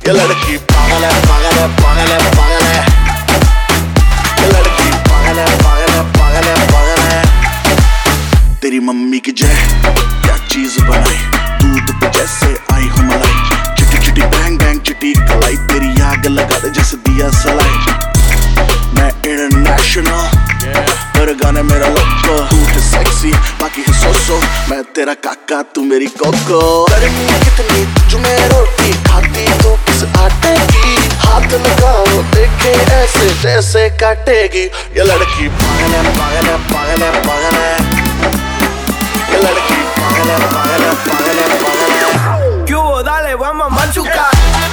ये लड़की पागल है पागल है पागल है पागल है, ये लड़की पागल है पागल है पागल है पागल है। तेरी मम्मी की जय क्या चीज बनाई, दूध पे जैसे आई हो मलाई, चिटी चिटी बैंग बैंग चिटी कलाई, तेरी आग लगा दे जैसे दिया सलाई। मैं इंटरनेशनल पर गाने मेरा लोको, तू है सेक्सी बाकी है सोसो, मैं तेरा काका तू मेरी कोको। गर्मी कितनी तुझ में रोटी खाती तो किस आटे की, हाथ लगाओ देखे ऐसे जैसे काटेगी। ये लड़की पागल है पागल है पागल है पागल है, ये लड़की पागल है पागल है पागल है पागल है। क्यों dale vamos a machucar.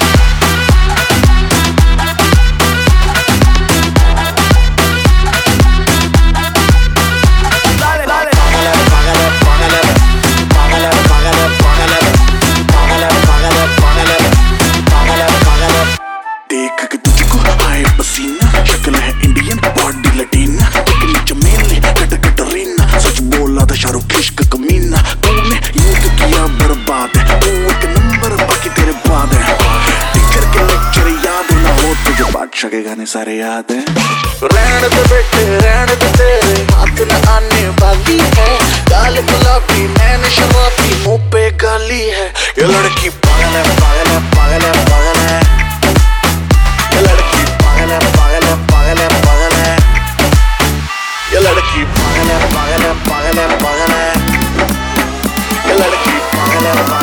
देख के तुझको आए पसीना, शक्ल है इंडियन बॉडी लटीना, लेकिन चमेली कट कटरीना, सच बोला था शाहरुख इश्क कमीना। तूने यूं तो किया बर्बाद है, तू एक नंबर बाकी तेरे बाद है। टीचर के लेक्चर याद ना हो तुझे, बादशाह के गाने सारे याद है। रहने दे बेटे रहने दे, तेरे हाथ न आने वाली है, गाल गुलाबी नैन शराबी मुंह पे गाली है। ये लड़की पागल है पागल है पागल है पागल है, ये लड़की पागल है पागल है पागल है पागल है, ये लड़की पागल है पागल है पागल है पागल है, ये लड़की पागल है।